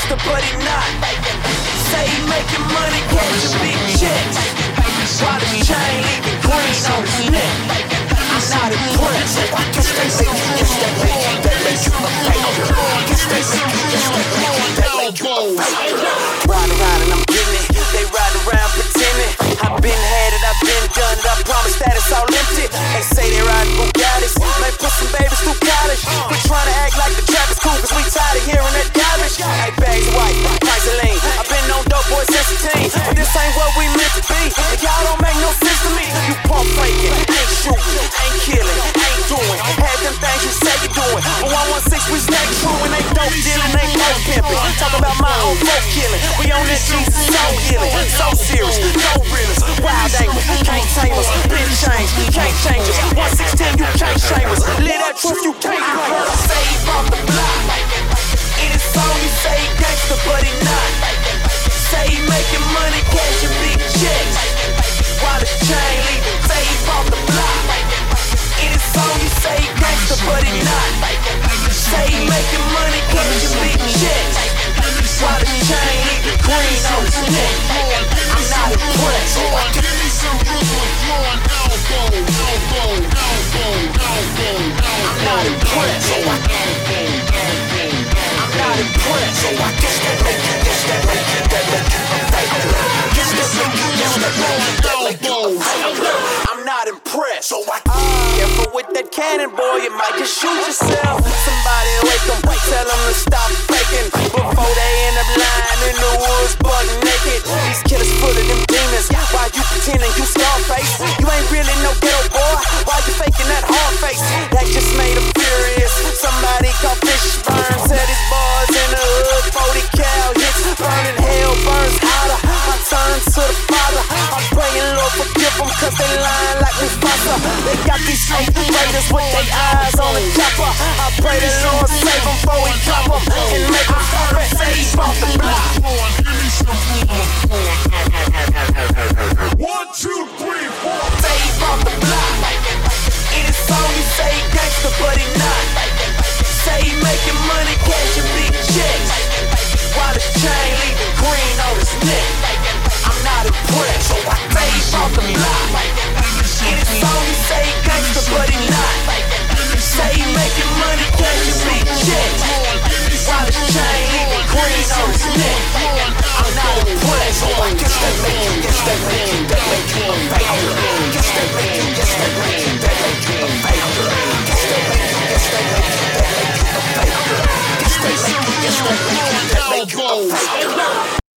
gangster, but he not. Say he making money, catching big checks. While the chain leaving green on his neck. I'm not impressed. I guess they make you, yes, that make you, that make you a faker. I guess they make you, yes, that make you, that make you a faker. Ride around and I'm getting it. They ride around pretending. I've been had it, I've been done it. I promise that it's all empty. They say they riding Bugattis. May put some babies through college. We're trying to act like the trap is cool, cause we tired of hearing that garbage. Hey, bags white, price of lean. I've been on dope boy since a teen. But this ain't what we meant to be. And y'all don't make no sense to me. You pump faking, ain't shooting, ain't killing, ain't doing. Had them things you say you're doing. But 116 we stay true and ain't dope dealing, ain't dope pimping. Talk about my own folk killing. We on that Jesus soul healing. So serious, no realers. Wild angles, can't tame us. Been changed, can't change us. 116 you can't shame us. Live that truth you can't claim us. Save off the block. In his song you say he gangster but he not. Say he making money, cashing big checks. While the chain leaving save off the block. In his song you say he gangster but he not. Say he making money, cashing big checks. While the chain leaving green on his neck. I'm not impressed. Give me some rhythm, blowing elbow. I'm not impressed. I'm not impressed. So I guess that make you, guess that make you, that make you a faker. Guess that make you, guess that make you, that make you a faker. I'm not impressed. So I careful with that cannon, boy, you might just shoot yourself. Somebody wake them, tell them to stop faking before they end up lying in the woods, butt naked. These killers full of them demons. Why you pretending you Scarface? You ain't really no ghetto boy. Why you faking that hard face? That just made him furious. Somebody called Fish Burn said his boys in the hood. 40 cal hits, burning hell burns hotter. I turn to the Father. I'm praying, Lord, forgive them, cause they lying like Mufasa. They got these fake raiders with their eyes on the chopper. I pray the Lord save them before he drop them and make them stop it. Save off the block. Give me some rhythm. 1, 2, 3, 4. Save off the block. In his song you say he gangster but he not. Say he making money, cashing big checks. While the chain leaving green on his neck. I'm not impressed. So I save off the block. In his song you say he gangster but he not. Say he making money, cashing big checks. While the chain leaving green on his neck. I'm not impressed. So I guess that make you, guess that make you, that make you a